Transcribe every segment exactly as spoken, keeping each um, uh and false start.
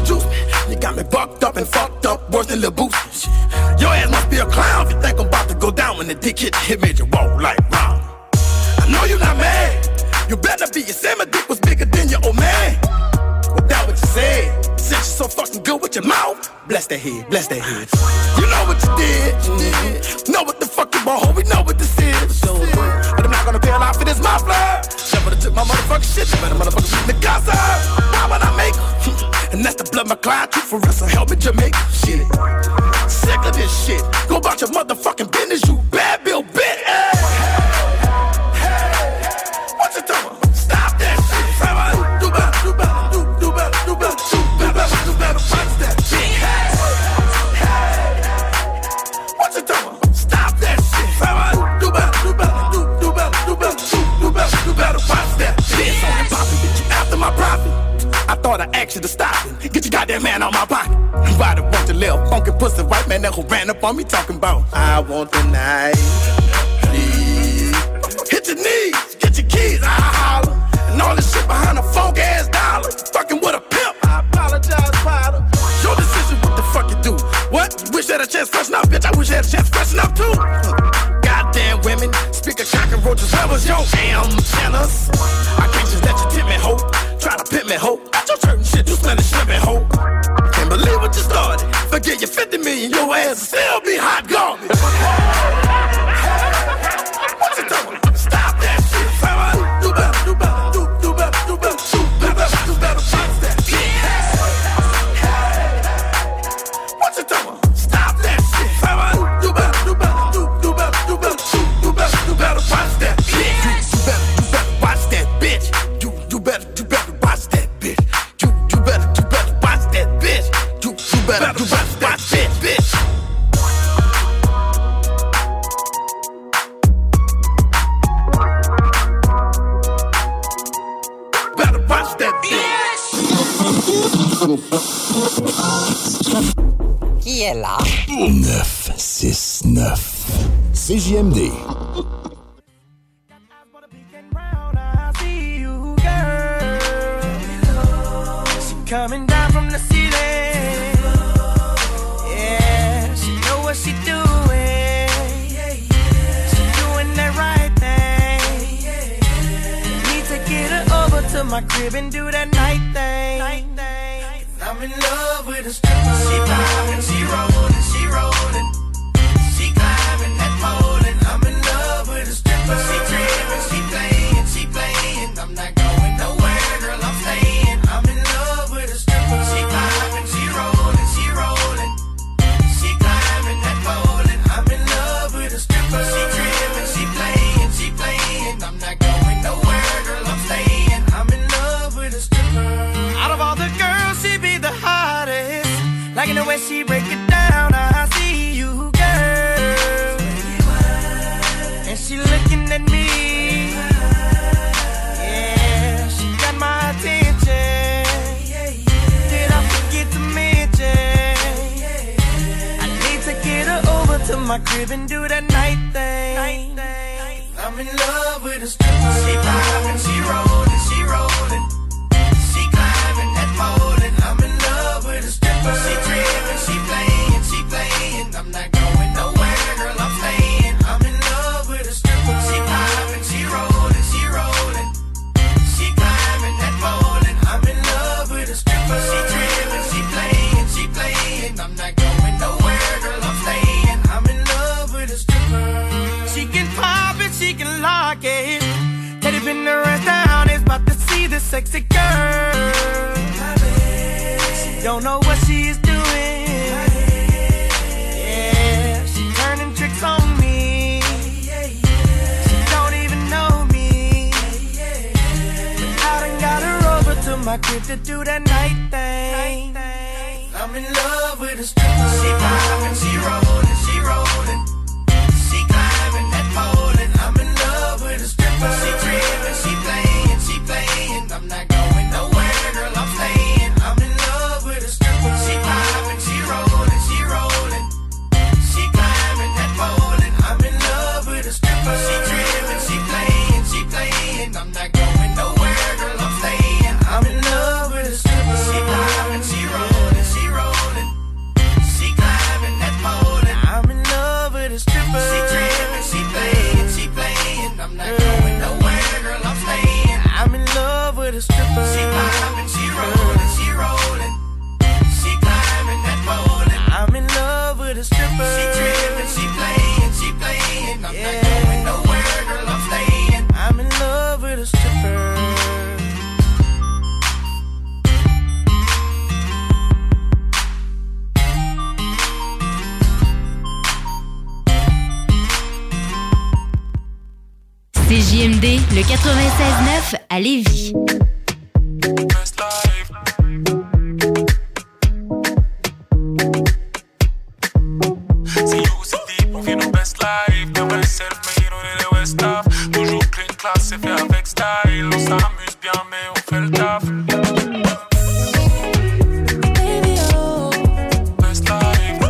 juice me. You got me bucked up and fucked up, worse than Lil Boosie. Your ass must be a clown if you think I'm about to go down when the dick hit, hit made you walk like round. I know you not mad. You better be. You said my dick was bigger than your old man. Well, that what you said. Since you're so fucking good with your mouth, bless that head, bless that head. You know what you did, you did. Know what the fuck you want, we know what this is. But I'm not gonna pay a lot for this muffler. Never took my motherfucking shit, you better motherfucking read the gossip. Why would I make it? And that's the blood my client took for real, so help me Jamaica. Shit. Sick of this shit. Go about your motherfucking business, you bad Bill bitch. Hey. Hey. What you talking about? Stop that shit. Do better, do better, do, do better, do better, do better, do better, watch that shit. Hey. Hey. What you talking about? Stop that shit. Do better, do better, do, do better, do better, do, do better, do better, watch that shit. On the poppin', bitch, you after my profit. I thought I asked you to stop it. Get your goddamn man on my pocket. Nobody want your little funky pussy white man that who ran up on me talking about I want the night, please. Hit your knees, get your keys, I holler. And all this shit behind a funk ass dollar. Fucking with a pimp, I apologize, Potter. Your decision, what the fuck you do? What? You wish you had a chance freshen up, bitch? I wish you had a chance freshen up too. Goddamn women, speak of cockroaches, where was your damn tenors? I can't just let you tip me, ho. Try to pimp me, ho. At your church and shit, you smell the shrimping, ho. Can't believe what you started. Forget your fifty million, your ass will still be hot garbage. What you doing? Stop that shit. Do better, do better, do, do better, do better, do better, do better, watch that shit. What you doing? Stop that shit. Do better, do better, do, do better, do better, do, do better, do better, watch that shit. You better, you better watch that bitch. You, you better, you better watch that bitch. You, you better, you better watch that bitch. You, you better, you better watch that bitch. Better watch that bitch. Qui est là? neuf six neuf C J M D. Coming down from the ceiling. Yeah, she know what she doing. She doing that right thing. Need to get her over to my crib and do that night thing. I'm in love with a stripper. She poppin', she rollin', she rollin'. She climbing that pole and I'm in love with a stripper. She trippin', she playin', she playin'. I'm not going nowhere, girl, I'm stayin'. I'm in love with a stripper. She climbing, she rollin', she rollin'. She climbing that pole and I'm in love with a stripper. She trippin', she playin', she playin'. I'm not going nowhere, girl, I'm stayin'. I'm in love with a stripper. Out of all the girls, she be the hottest. Liking the way she break it down. I see you, girl. And she looking at me. Yeah, she got my attention. Did I forget to mention? I need to get her over to my crib and do that night thing. I'm in love with a stripper. She poppin', she rollin', she rollin'. She climbing that pole and I'm in love with a stripper. She trippin', she playin', she playin'. I'm not going nowhere, girl, I'm stayin'. I'm in love with a stripper. She poppin', she rollin', she rollin'. She climbing that pole and I'm in love with a stripper. She trippin', she playin', she playin'. I'm not going nowhere, girl, I'm stayin'. I'm in love with a stripper. She can pop it, she can lock it. Teddy been the rest down, is about to see the sexy girl. She don't know what she is doing. Yeah, she turning tricks on me. She don't even know me. But I done got her over to my crib to do that night thing. I'm in love with a stripper. She poppin', she rollin', she rollin'. She climbing that pole and I'm in love with a stripper. She trippin', she playin', she playin'. I'm not going nowhere, girl, I'm stayin'. I'm in love with a stripper. She poppin', she rollin', she rollin'. She climbing that pole and I'm in love with a stripper. She trippin', she playin', she playin'. I'm not going nowhere, girl, I'm stayin'. I'm in love with a stripper. She poppin', she rollin'. Le quatre-vingt-seize neuf à Lévis. C'est fait avec style, on s'amuse bien mais on fait le taf. Baby oh, best life.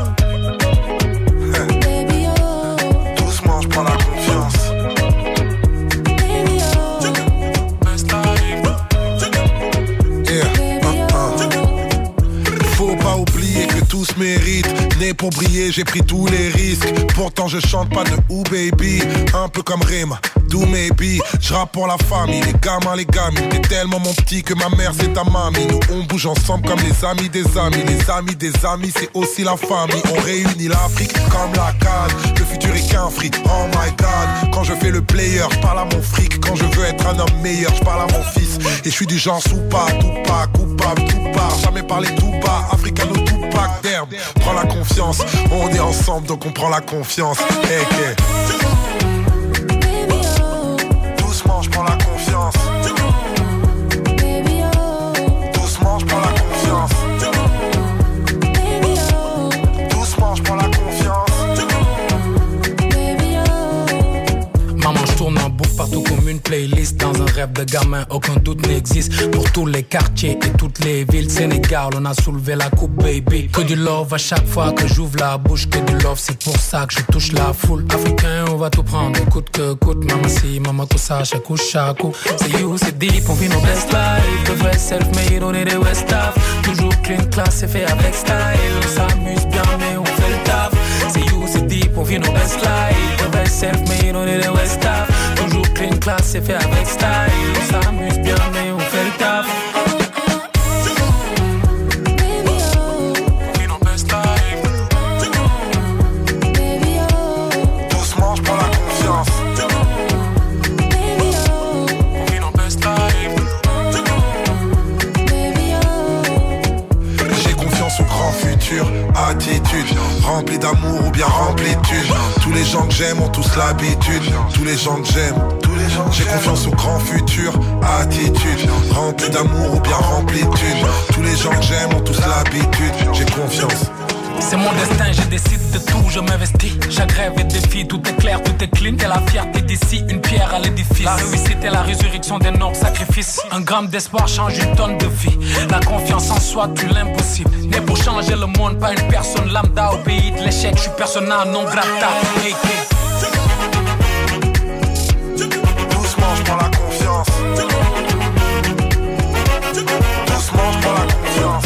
Baby oh, doucement j'prends la confiance. Baby oh, best life. Yeah, uh, uh. Faut pas oublier que tous méritent. Né pour briller, j'ai pris tous les risques. Pourtant je chante pas de ou baby. Un peu comme Rema. Do maybe, j'rappe pour la famille, les gamins, les gamines. T'es tellement mon petit que ma mère c'est ta mamie. Nous on bouge ensemble comme les amis des amis. Les amis des amis c'est aussi la famille. On réunit l'Afrique comme la canne. Le futur est qu'un fric, oh my god. Quand je fais le player, j'parle à mon fric. Quand je veux être un homme meilleur, j'parle à mon fils. Et je suis du genre soupa, tout pas, coupable, tout part. Jamais parler tout bas, africano tout pack d'herbe. Prends la confiance, on est ensemble donc on prend la confiance. Hey, hey. Doucement, je prends la confiance. Baby oh. Doucement, je prends la confiance. Baby oh. Doucement, je prends la confiance. Baby oh. Maman, je tourne en boucle partout comme une playlist. Dans un rêve de gamin, aucun doute n'existe. Pour tous les quartiers et toutes les villes Sénégal, on a soulevé la coupe, baby. Que du love à chaque fois que j'ouvre la bouche. Que du love, c'est pour ça que je touche la foule. Africain, on va tout prendre, coûte que coûte. Maman si, maman tout ça, chaque coup, chaque coup. C'est you, c'est deep, on vit nos best life. Le vrai self-made, on est des West Af. Toujours clean, class, c'est fait avec style. On s'amuse bien, mais on fait le taf. C'est you, c'est deep, on vit nos best life. Le vrai self-made, on est des West Af. Toujours clean, class, c'est fait avec style. On s'amuse bien, mais on fait le taf. Attitude, rempli d'amour ou bien rempli de thunes. Tous les gens que j'aime ont tous l'habitude. Tous les gens que j'aime, j'ai confiance au grand futur. Attitude, rempli d'amour ou bien rempli de thunes. Tous les gens que j'aime ont tous l'habitude. J'ai confiance. C'est mon destin, je décide de tout, je m'investis. Chaque rêve est défi, tout est clair, tout est clean. T'es la fierté d'ici, une pierre à l'édifice. La réussite est la résurrection des nobles sacrifices. Un gramme d'espoir change une tonne de vie. La confiance en soi tue l'impossible. Né pour changer le monde, pas une personne lambda. Au pays de l'échec, je suis persona non grata. Hey, hey. Doucement, je prends la confiance. Doucement, je prends la confiance.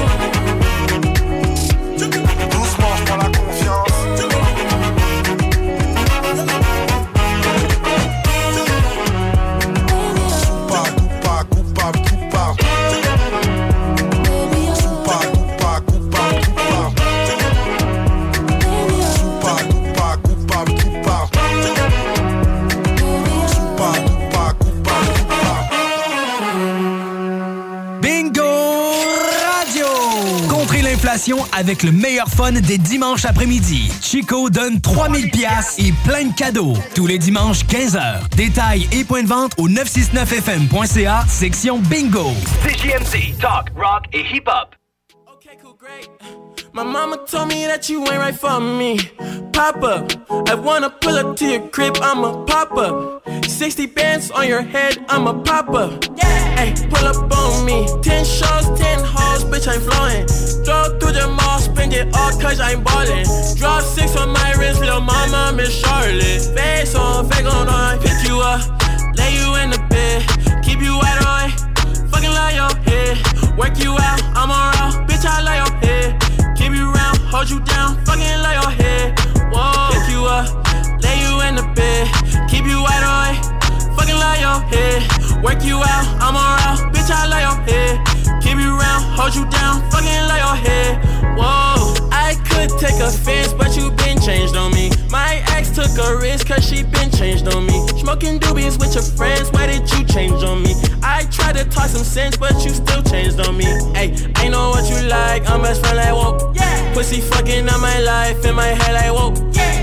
Avec le meilleur fun des dimanches après-midi. Chico donne trois mille piastres et plein de cadeaux. Tous les dimanches, quinze heures. Détails et points de vente au neuf cent soixante-neuf F M point C A, section bingo. C J M Z, talk, rock et hip-hop. Okay, cool, great. My mama told me that you ain't right for me. Pop up, I wanna pull up to your crib, I'ma pop up. sixty bands on your head, I'ma pop up. Hey, pull up on me. Ten shows, ten hoes, bitch, I'm flowing. Drove through the mall, spend it all cause I'm ballin'. Drop six on my wrist, little mama, Miss Charlotte. Face on, fake on, on, pick you up, lay you in the bed, keep you wide on, fucking love your head. Work you out, I'm around, bitch, I love your head. Keep you round, hold you down, fucking love your head. Whoa, pick you up, lay you in the bed, keep you wide on, fucking love your head. Work you out, I'm around, bitch, I love your head. Keep you round, hold you down, fucking love your head. Whoa, I could take offense, but you been changed on me. My ex took a risk, cause she been changed on me. Smoking doobies with your friends, why did you change on me? I tried to talk some sense, but you still changed on me. Hey, I know what you like, I'm best friend like whoa. Yeah. Pussy fucking on my life, in my head like whoa. Yeah.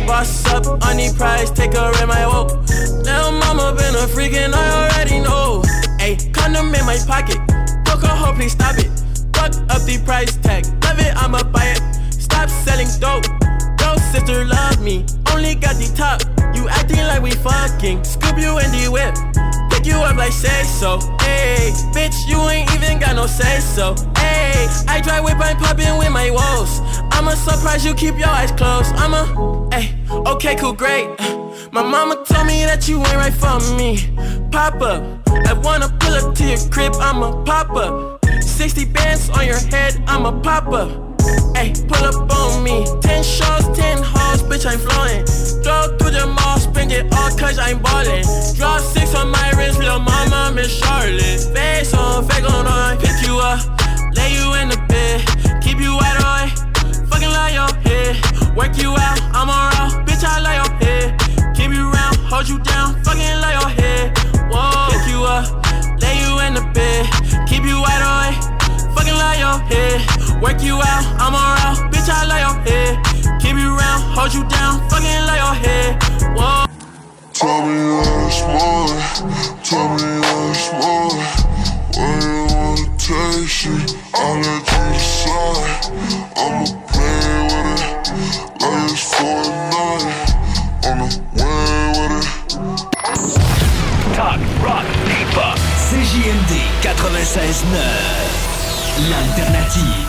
Boss up on the price, take her in my whoa. Now mama been a freak and I already know. Ayy, condom in my pocket, broke a hoe, please stop it. Fuck up the price tag, love it, I'ma buy it. Stop selling dope, yo sister love me, only got the top. You acting like we fucking, scoop you in the whip, pick you up like say so. Ayy, bitch you ain't even got no say so. Ayy, I drive whip, I'm popping with my woes. I'ma surprise you, keep your eyes closed. I'ma, ayy, okay cool great. My mama told me that you ain't right for me. Pop up, I wanna pull up to your crib, I'ma pop up. Sixty bands on your head, I'ma pop up. Ayy, pull up on me. Ten shows, ten hoes, bitch, I'm flowing. Drove through the mall, spend it all cause I'm ballin'. Drop six on my wrist, little mama, Miss Charlotte. Face on, fake on, on. Pick you up, lay you in the bed. Keep you wide away, fucking lie your head. Work you out, I'm around, bitch, I lie your head. Keep you round, hold you down, fucking lie your head. Whoa, pick you up, lay you in the bed. Keep you wide away, fucking lie your head. Work you out, I'm around, bitch, I lie your head. Keep you round, hold you down, fucking lie your head. Whoa. Tell me what's more, tell me what's more. Where you wanna take it, I'll let you decide. I'ma play with it, like it's for a night. I'ma win with it. Talk, rock, hip-hop. C J M D quatre-vingt-seize neuf. L'alternative.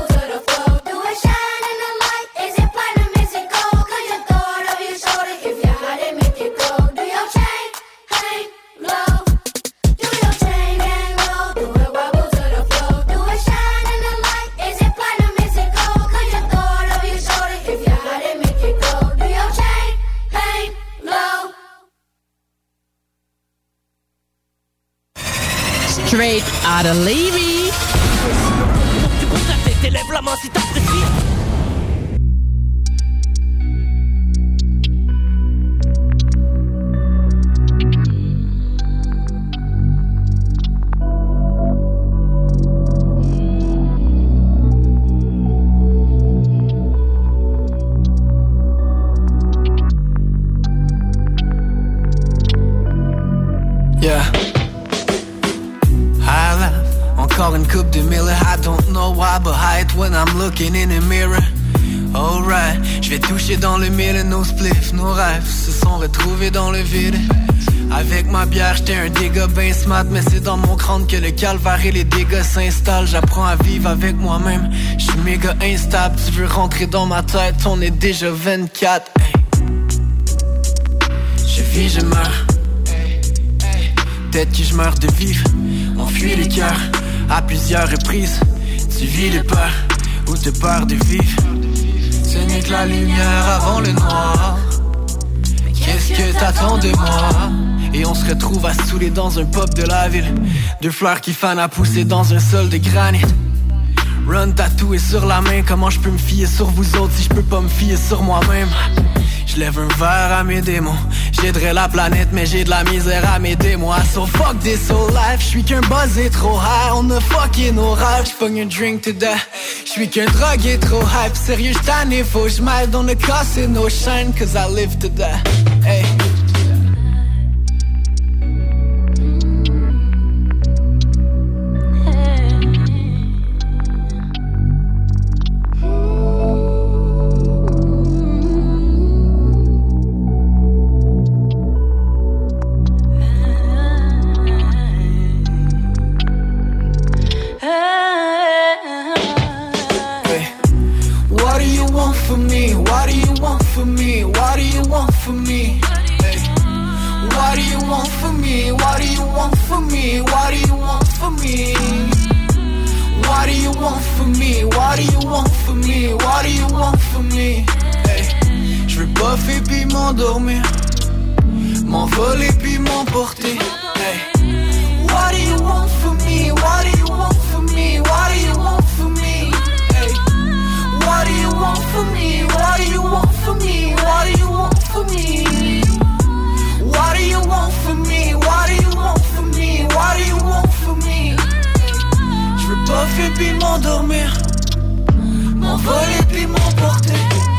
If you Straight out of Levy. Tu constates, t'élèves la main si t'apprécies. Yeah. I laugh, encore une coupe de mille. I don't know why, but I hate when I'm looking in the mirror. Alright, je vais toucher dans le mille. Nos spliffs, nos rêves se sont retrouvés dans le vide. Avec ma bière, j'étais un dégât ben smart, mais c'est dans mon crâne que le calvaire et les dégâts s'installent. J'apprends à vivre avec moi-même, j'suis méga instable. Tu veux rentrer dans ma tête, on est déjà vingt-quatre. Hey. Je vis, je meurs. Peut-être que je meurs de vivre. On fuit les cœurs à plusieurs reprises. Tu vis de peur ou de peur de vivre. Ce n'est que la lumière avant le noir. Qu'est-ce que t'attends de moi? Et on se retrouve à saouler dans un pub de la ville. Deux fleurs qui fanent à pousser dans un sol de granit. Run tatoué sur la main. Comment je peux me fier sur vous autres si je peux pas me fier sur moi-même? Je lève un verre à mes démons. J'aiderais la planète mais j'ai de la misère à m'aider moi. So fuck this whole life. J'suis qu'un buzzé trop high. On a fucké nos rêves. J'pogne un drink to death. J'suis qu'un drogué trop hype. Sérieux j't'en ai faut j'm'aide. On a cassé nos chaînes cause I live to death. Hey. M'endormir, m'envoler puis m'emporter. Hey. What do you want from me? What do you want from me? What do you want from me? Hey. What do you want from me? What do you want from me? What do you want from me? What do you want from me? What do you want from me? What do you want from me? Je veux buffer puis m'endormir, m'envoler puis m'emporter.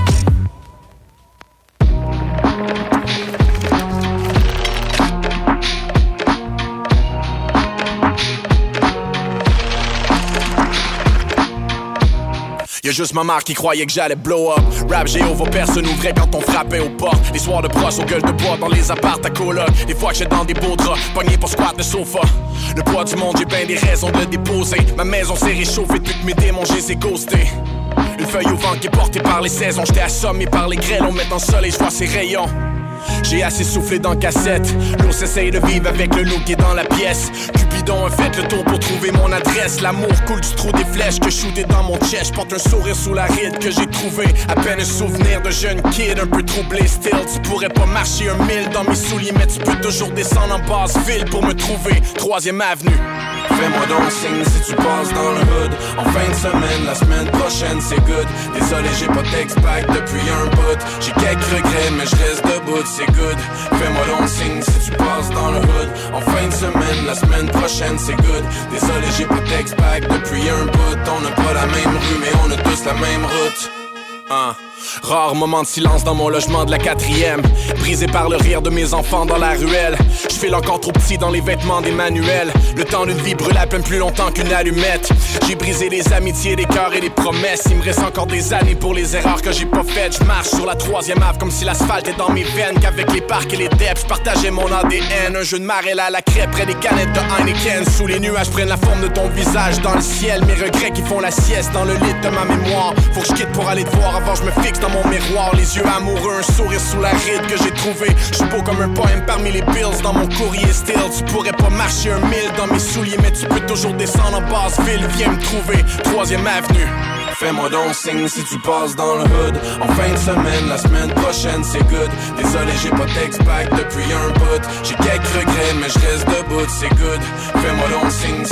Y'a juste ma mère qui croyait que j'allais blow up. Rap Géo, vos personnes ouvraient quand on frappait aux portes. Les soirs de brosse aux gueules de bois dans les apparts à coloc. Des fois que j'étais dans des beaux draps, pogné pour squat le sofa. Le poids du monde, j'ai ben des raisons de le déposer. Ma maison s'est réchauffée depuis que mes démons, j'ai les ai ghostés. Une feuille au vent qui est portée par les saisons. J'étais assommé par les grêles, on met en soleil, j'vois ses rayons. J'ai assez soufflé dans cassette. L'eau s'essaye de vivre avec le loup qui est dans la pièce. Cupidon a fait le tour pour trouver mon adresse. L'amour coule du trou des flèches que shooté dans mon chest. J'porte un sourire sous la ride que j'ai trouvé. À peine un souvenir de jeune kid un peu troublé. Still, tu pourrais pas marcher un mille dans mes souliers, mais tu peux toujours descendre en basse ville pour me trouver. Troisième avenue. Fais-moi donc signe si tu passes dans le hood. En fin de semaine, la semaine prochaine c'est good. Désolé j'ai pas texte-back depuis un bout. J'ai quelques regrets mais je reste debout, c'est good. Fais-moi donc signe si tu passes dans le hood. En fin de semaine, la semaine prochaine c'est good. Désolé j'ai pas texte-back depuis un bout. On n'a pas la même rue mais on a tous la même route. Hein. Rare moment de silence dans mon logement de la quatrième. Brisé par le rire de mes enfants dans la ruelle. Je file encore trop petit dans les vêtements des manuels. Le temps d'une vie brûle à peine plus longtemps qu'une allumette. J'ai brisé les amitiés, les cœurs et les promesses. Il me reste encore des années pour les erreurs que j'ai pas faites. Je marche sur la troisième ave comme si l'asphalte est dans mes veines. Qu'avec les parcs et les depths, je partageais mon A D N. Un jeu de marée à la crêpe près des canettes de Heineken. Sous les nuages prennent la forme de ton visage dans le ciel. Mes regrets qui font la sieste dans le lit de ma mémoire. Faut que je quitte pour aller te voir avant je me fixe dans mon miroir. Les yeux amoureux, un sourire sous la ride que j'ai trouvé. J'suis beau comme un poème parmi les bills dans mon courrier still. Tu pourrais pas marcher un mille dans mes souliers, mais tu peux toujours descendre en basse ville. Viens me trouver, troisième avenue. Fais-moi donc signe si tu passes dans le hood. En fin de semaine, la semaine prochaine c'est good. Désolé j'ai pas texte-back depuis un bout. J'ai quelques regrets mais je reste debout, c'est good. Fais-moi donc signe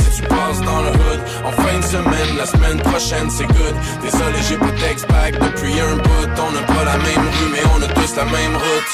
semaine prochaine, c'est good. Désolé, j'ai pas texte-back depuis un bout. On n'a pas la même rue, mais on a tous la même route.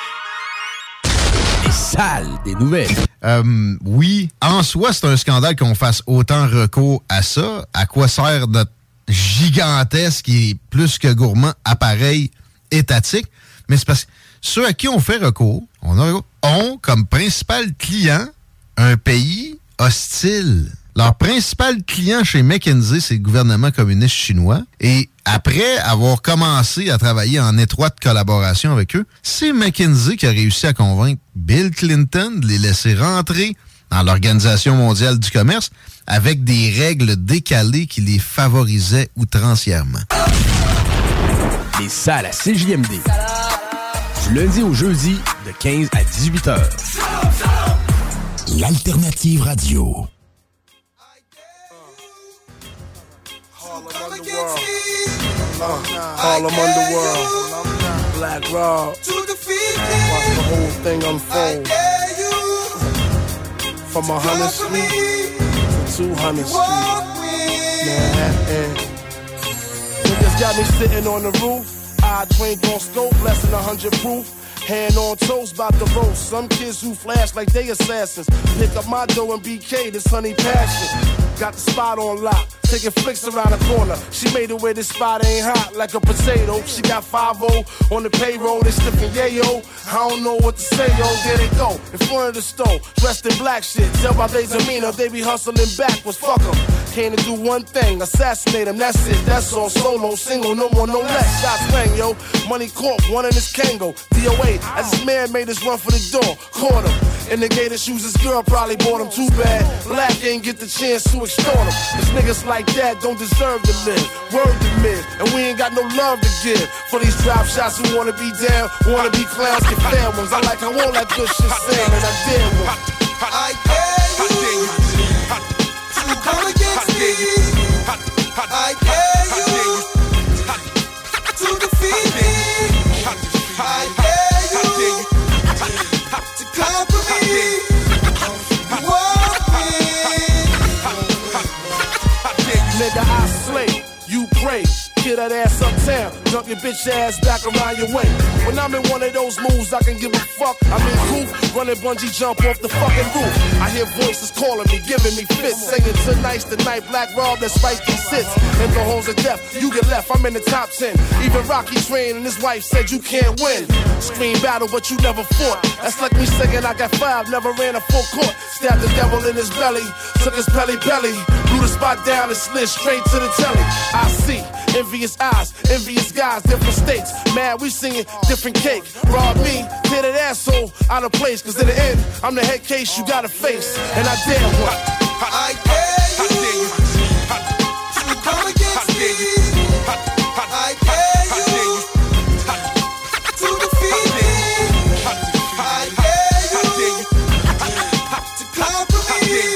Les salles des nouvelles. Euh, oui, en soi, c'est un scandale qu'on fasse autant recours à ça. À quoi sert notre gigantesque et plus que gourmand appareil étatique? Mais c'est parce que ceux à qui on fait recours, on a recours, ont comme principal client un pays hostile. Leur principal client chez McKinsey, c'est le gouvernement communiste chinois. Et après avoir commencé à travailler en étroite collaboration avec eux, c'est McKinsey qui a réussi à convaincre Bill Clinton de les laisser rentrer dans l'Organisation mondiale du commerce avec des règles décalées qui les favorisaient outrancièrement. Les salles à C J M D. Du lundi au jeudi, de quinze à dix-huit heures. L'alternative radio. Harlem Underworld, Black Rob, watch the whole thing unfold. From one hundredth Street to two hundredth Street, Manhattan. Niggas got me sitting on the roof, I drink on scope, less than one hundred proof. Hand on toes, bout to roast. Some kids who flash like they assassins. Pick up my dough and B K, this honey passion. Got the spot on lock, taking flicks around the corner. She made it where this spot ain't hot like a potato. She got five oh on the payroll, they sniffing yayo. I don't know what to say, yo, there they go. In front of the store, dressed in black shit. Tell by they demeanor, they be hustling backwards, fuck them. Came to do one thing, assassinate him, that's it, that's all. Solo, single, no more, no less. Shots rang, yo. Money Corp, one in his Kango. D O A, as his man made us run for the door. Caught him. In the gator shoes, his girl probably bought him too bad. Black ain't get the chance to extort him. Cause niggas like that don't deserve to live. Word to live. And we ain't got no love to give. For these drop shots who wanna be down, wanna be clowns, get fair ones. I like how all that good shit sound, and I dare one. I dare you to come against me. I dare you to defeat me. I dare you to conquer me. You want me. Nigga, I slay, you pray. Get that ass uptown, dump your bitch ass back around your way. When I'm in one of those moves, I can give a fuck. I'm in coop, running bungee jump off the fucking roof. I hear voices calling me, giving me fits, saying tonight's the night, Black Rob, let's fight these sits. In the holes of death, you get left, I'm in the top ten. Even Rocky trained and his wife said you can't win. Scream battle, but you never fought. That's like me saying I got five, never ran a full court. Stabbed the devil in his belly, took his belly belly, blew the spot down and slid straight to the telly. I see envious eyes, envious guys, different states. Mad, we singing different cake. Rob me, tear that asshole out of place. Cause in the end, I'm the head case you gotta face. And I dare one. I dare you to come against me. I dare you to defeat me. I dare you to conquer me.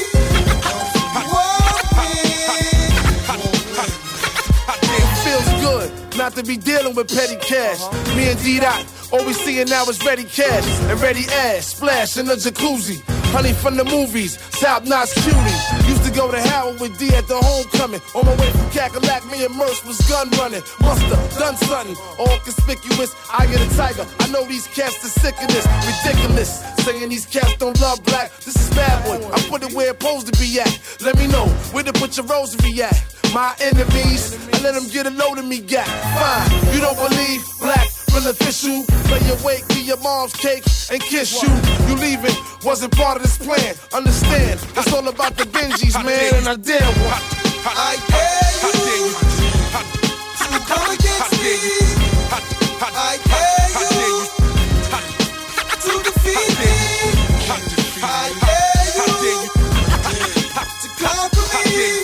Not to be dealing with petty cash. Me and D-Dot, all we seeing now is ready cash and ready ass. Splash in the jacuzzi. Honey from the movies, top-notch cutie. Used to go to Howard with D at the homecoming. On my way from Cackalack, me and Merce was gun running. Musta, done something, all conspicuous. I get a tiger, I know these cats are sick of this. Ridiculous, saying these cats don't love black. This is bad boy, I put it where it's supposed to be at. Let me know, where to put your rosary at. My enemies, I let them get a load of me got. Fine, you don't believe black, real official. Lay awake, be your mom's cake and kiss you. You leaving, wasn't part of this plan. Understand, it's all about the Benjis, man, and I dare one. I dare you to come against me. I dare you to defeat me. I dare you to conquer me.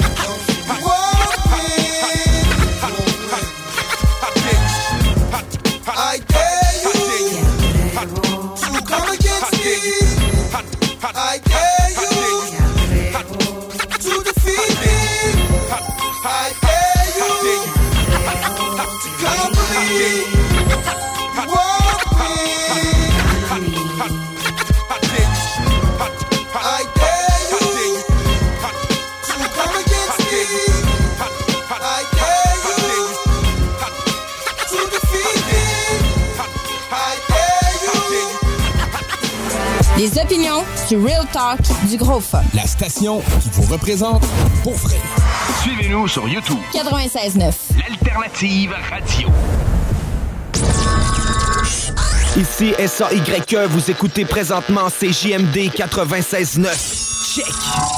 I dare you to come against me. I dare you to defeat me. I dare you to conquer me. You want me. I dare you to come against me. Les opinions, du real talk, du gros fun. La station qui vous représente pour vrai. Suivez-nous sur YouTube. quatre-vingt-seize neuf. L'alternative radio. Ici S A Y E, vous écoutez présentement C J M D quatre-vingt-seize neuf. Check!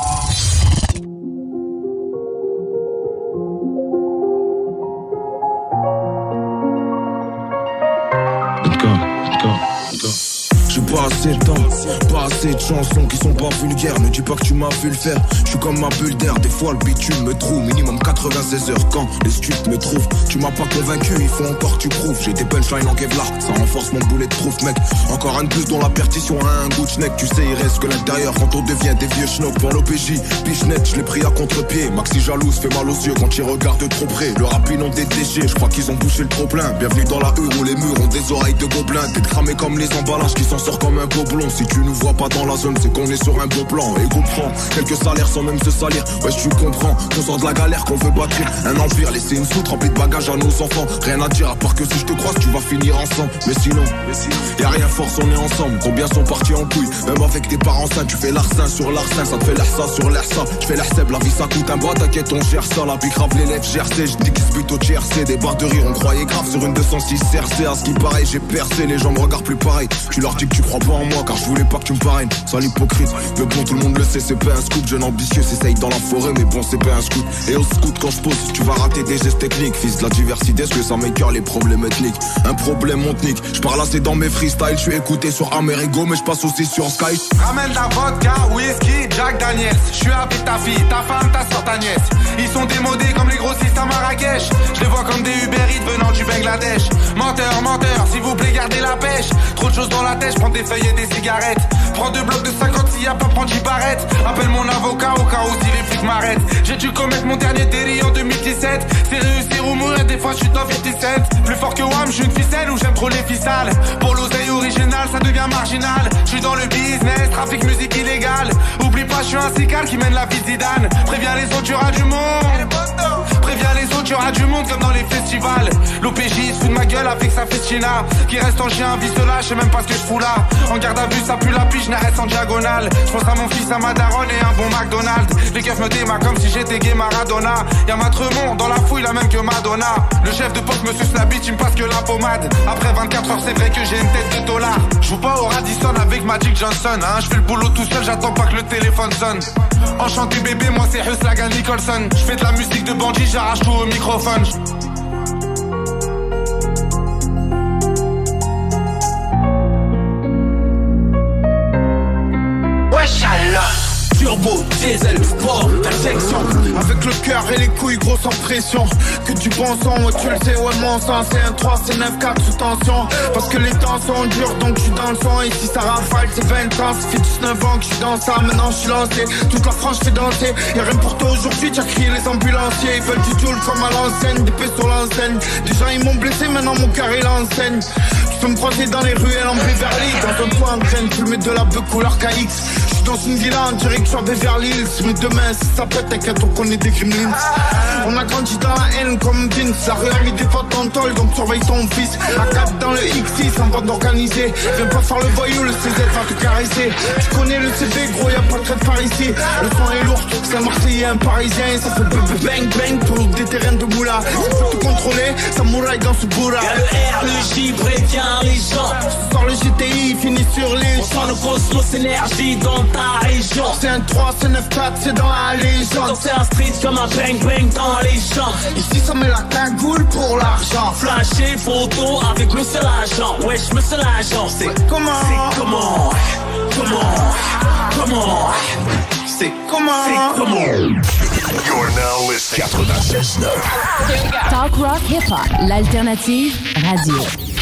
J'ai pas assez de temps, pas assez de chansons qui sont pas vulgaires. Ne dis pas que tu m'as vu le faire. Je suis comme ma bulle d'air, des fois le bitume me trouve. Minimum quatre-vingt-seize heures quand les streets me trouvent. Tu m'as pas convaincu, il faut encore que tu prouves. J'ai des punchlines en Kevlar, ça renforce mon boulet de proof, mec. Encore un de plus dont la perdition a un goût de schneck. Tu sais, il reste que l'intérieur quand on devient des vieux schnocks. Pour l'O P J, Pichenette, je l'ai pris à contre-pied. Maxi jalouse fait mal aux yeux quand il regarde de trop près. Le rap ils ont des déchets, je crois qu'ils ont bouché le trop plein. Bienvenue dans la E où les murs ont des oreilles de gobelins. T'es cramé comme les emballages qui s'en sort comme un gobelin. Si tu nous vois pas dans la zone, c'est qu'on est sur un beau plan. Et comprends, quelques salaires sans même se salir. Ouais, tu comprends, qu'on sort de la galère, qu'on veut bâtir un empire. Laisser une soute remplie de bagages à nos enfants. Rien à dire à part que si je te croise, tu vas finir ensemble. Mais sinon, y'a rien force, on est ensemble. Combien sont partis en couille, même avec des parents sains. Tu fais l'arsin sur l'arsin, ça te fait l'air ça sur l'air ça. Je fais l'air seb, la vie ça coûte un bras, t'inquiète, on gère ça. La pique rap, les lèvres, G R C, je dis qu'ils se butent au T R C. Des barres de rire, on croyait grave sur une deux cent six R C. À ce qui paraît, j'ai percé, les gens me regardent plus pareil. Tu leur dis que tu crois pas en moi, car je voulais pas que tu me parraines, sans l'hypocrite. Mais bon, tout le monde le sait, c'est pas un scoop. Jeune ambitieux, s'essaye dans la forêt, mais bon, c'est pas un scoop. Et au scout, quand je pose, tu vas rater des gestes techniques. Fils de la diversité, est-ce que ça m'écœure les problèmes ethniques? Un problème, on te nique. Je parle assez dans mes freestyles, je suis écouté sur Amerigo, mais je passe aussi sur Skype. Ramène la vodka, whisky, Jack Daniels. Je suis avec ta fille, ta femme, ta soeur, ta nièce. Ils sont démodés comme les grossistes à Marrakech. Je les vois comme des Uber Eats venant du Bangladesh. Menteur, menteur, s'il vous plaît, gardez la pêche. Trop de choses dans la tête, je prends des feuilles et des cigarettes. Prends deux blocs de cinquante s'il y a pas, prends dix barrettes. Appelle mon avocat au cas où si les flics m'arrêtent. J'ai dû commettre mon dernier délit en deux mille dix-sept. C'est réussir ou mourir, des fois je suis dans cinquante-sept. Plus fort que Wham, je suis une ficelle ou j'aime trop les ficelles. Pour l'oseille originale, ça devient marginal. Je suis dans le business, trafic musique illégale. Oublie pas, je suis un cical qui mène la vie de Zidane. Préviens les autres, tu auras du monde. Préviens les autres, tu auras du monde comme dans les festivals. L'O P J se fout de ma gueule avec sa festina. Qui reste en chien, vie cela, je sais même pas ce que je fous là. En garde à vue, ça pue la piche, n'arrête en diagonale. Je pense à mon fils, à ma daronne et un bon McDonald's. Les keufs me démarrent comme si j'étais gay Maradona. Y'a ma Tremont dans la fouille, la même que Madonna. Le chef de poste me suce la bite, il me passe que la pommade. Après vingt-quatre heures, c'est vrai que j'ai une tête de dollar. J'joue pas au Radisson avec Magic Johnson, hein. J'fais le boulot tout seul, j'attends pas que le téléphone sonne. Enchanté bébé, moi c'est Huslagan Nicholson. J'fais de la musique de bandit, j'arrache tout au microphone. Wesh alors Turbo, diesel, sport, injection. Avec le cœur et les couilles gros sans pression. Que du bon sang, ouais tu le sais, ouais mon sang. C'est un trois, c'est neuf quatre sous tension. Parce que les temps sont durs donc je suis dans le son. Et si ça rafale c'est vingt ans. Ça fait dix-neuf ans que je suis dans ça, maintenant je suis lancé. Toute la France fait danser. Y'a rien pour toi aujourd'hui, t'as crié les ambulanciers. Ils veulent du joule comme à l'enseigne, des pés sur l'enseigne. Déjà ils m'ont blessé, maintenant mon cœur il enseigne. Tu peux me croiser dans les ruelles en Beverly. Dans un toit en train de fumer de la beuh couleur K X. Je suis dans une villa en direction Beverly Hills. Mais demain si ça pète, t'inquiète on connaît des gremlins. On a grandi dans la haine comme Vince. La rue a mis des potes en tôle donc surveille ton fils. A quatre dans le X six en bande organisée. Viens pas faire le voyou, le C Z va te caresser. Tu connais le C V gros, y'a pas de trait par ici. Le son est lourd, c'est un Marseillais, un Parisien. Ça fait bang bang pour des terrains de moula. Ça peut tout contrôler, samouraï dans ce bourra. Y'a le R, le J, prévient les gens. Ce soir le G T I finit sur les. On sent le cosmos énergie dans ta région. C'est un trois, c'est neuf quatre, c'est dans la légende. Donc c'est un street comme un bang bang dans les champs. Ici ça met la cagoule pour l'argent. Flasher photo avec monsieur l'agent. Wesh monsieur l'agent. C'est ouais, comment C'est comment Comment Comment C'est comment C'est comment You're now listening quatre-vingt-seize neuf. Talk rock hip hop, l'alternative radio.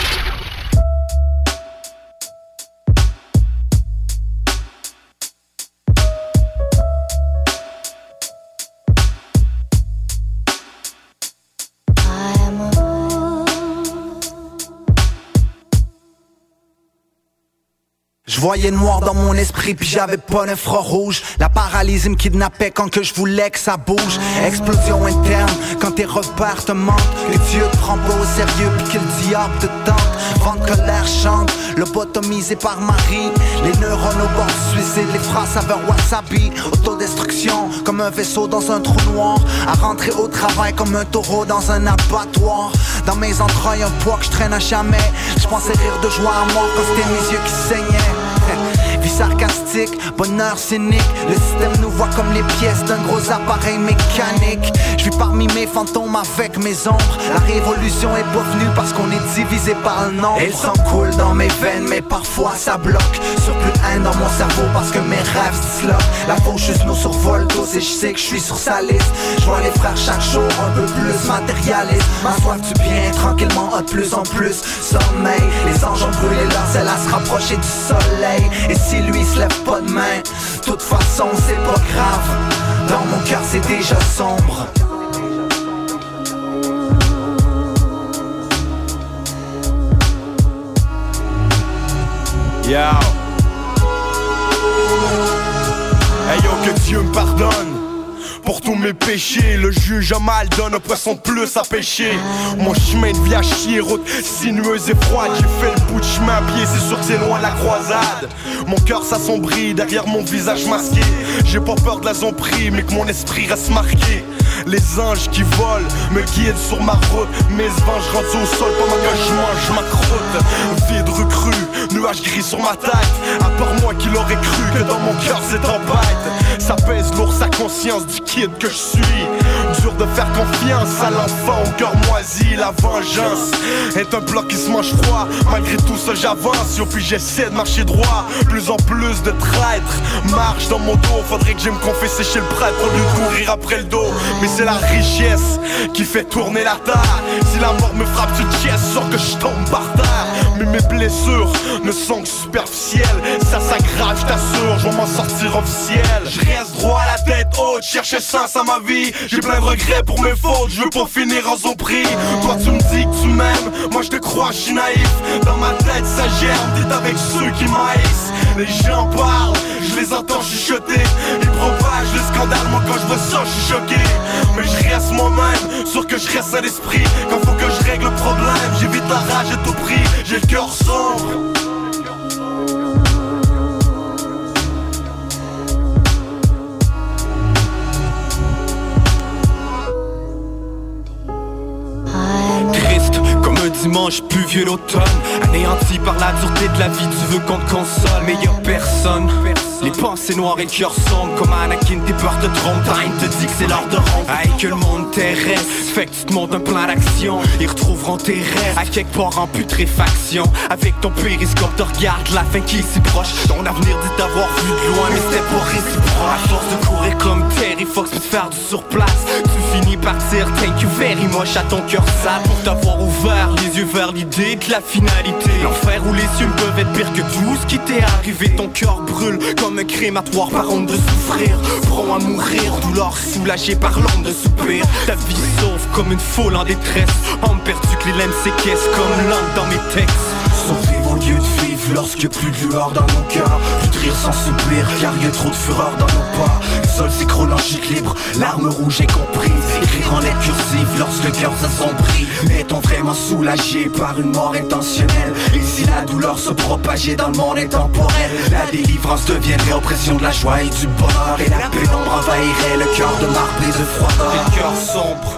Je voyais noir dans mon esprit puis j'avais pas d'infrarouge. La paralysie me kidnappait quand que je voulais que ça bouge. Explosion interne quand tes repères te mentent. Les vieux te prennent pas au sérieux puis que le diable te tente. ventre que l'air chante. Lobotomisé par Marie, les neurones au bord du suicide, les phrases saveur wasabi. Autodestruction comme un vaisseau dans un trou noir, à rentrer au travail comme un taureau dans un abattoir. Dans mes entrailles un poids que je traîne à jamais. Je pensais rire de joie à mort quand c'était mes yeux qui saignaient. Vie sarcastique, bonheur cynique. Le système nous voit comme les pièces d'un gros appareil mécanique. Je vis parmi mes fantômes avec mes ombres. La révolution est pas venue parce qu'on est divisé par le nombre. Elle s'en coule dans mes veines mais parfois ça bloque. Sur plus de haine dans mon cerveau parce que mes rêves se disloquent. La faucheuse nous survole tous et je sais que je suis sur sa liste. Je vois les frères chaque jour un peu plus matérialiste. Ma soif du bien tranquillement a de plus en plus sommeil. Les anges ont brûlé leur zèle à se rapprocher du soleil. Et si lui se lève pas de main, toute façon c'est pas grave. Dans mon cœur c'est déjà sombre. Yo. Hey yo, que Dieu me pardonne pour tous mes péchés. Le juge a mal donne un poisson de plus à pêcher. Mon chemin de vie à chier, route sinueuse et froide. J'ai fait le bout de chemin à pied, c'est sûr que c'est loin la croisade. Mon cœur s'assombrit derrière mon visage masqué. J'ai pas peur de la zombrie, mais que mon esprit reste marqué. Les anges qui volent me guident sur ma route. Mes venges rendus au sol pendant que je mange ma croûte. Vide recrue, nuages gris sur ma tête. À part moi qui l'aurais cru que dans mon cœur c'est tempête. Ça pèse lourd sa conscience du kid que je suis. Dur de faire confiance à l'enfant au cœur moisi. La vengeance est un bloc qui se mange froid. Malgré tout ça j'avance, yo puis j'essaie de marcher droit. Plus en plus de traîtres marche dans mon dos. Faudrait que j'aille me confesser chez le prêtre au lieu de courir après le dos. Mais c'est la richesse qui fait tourner la terre. Si la mort me frappe sur le chest, sûr que je tombe par terre. Mais mes blessures ne sont que superficielles. Ça s'aggrave, je t'assure, je vais m'en sortir officiel. Je reste droit à la tête haute, chercher sens à ma vie. J'ai plein de regrets pour mes fautes, je veux pas finir en son prix. Toi tu me dis que tu m'aimes, moi je te crois, je suis naïf. Dans ma tête ça germe, t'es avec ceux qui m'haïssent. Les gens parlent, je les entends chuchoter. Ils propagent le scandale, moi quand je vois ça je suis choqué. Mais je reste moi-même, sûr que je reste à l'esprit. Quand faut que je règle le problème, j'évite la rage à tout prix. J'ai le cœur sombre. Dimanche pluvieux l'automne, anéanti par la dureté de la vie, tu veux qu'on te console. Mais y'a personne, les pensées noires et le cœur sombre. Comme Anakin, t'es peur de trompe, Time te dit que c'est l'heure de rompre. Aïe que le monde terrestre, fait que tu te montes un plan d'action. Ils retrouveront tes rêves, à quelque part en putréfaction. Avec ton périscope, te regarde la fin qui est si proche. Ton avenir dit t'avoir vu de loin, mais c'était pas réciproque. À force de courir comme Terry Fox, puis de faire du surplace, tu finis par dire thank you very much à ton cœur sale. Pour t'avoir ouvert les yeux vers l'idée de la finalité. L'enfer où les cieux ne peuvent être pire que tout ce qui t'est arrivé. Ton cœur brûle comme un crématoire par honte de souffrir. Prompt à mourir, douleur soulagée par l'ombre de soupir. Ta vie sauve comme une foule en détresse. Homme perdu que les lames séquestrent comme langue dans mes textes. Sauvez vos lieux de vivre lorsque plus de lueur dans mon cœur. Plus de rire sans soupir car y a trop de fureur dans nos pas. Le sol s'écroule en chute libre, l'arme rouge est comprise. Écrire en lettres cursives lorsque le cœur s'assombrit. Mais est-on vraiment soulagé par une mort intentionnelle? Et si la douleur se propageait dans le monde intemporel? La délivrance deviendrait oppression de la joie et du bonheur. Et la pénombre envahirait le cœur de marbre et de froideur. Les cœurs sombres.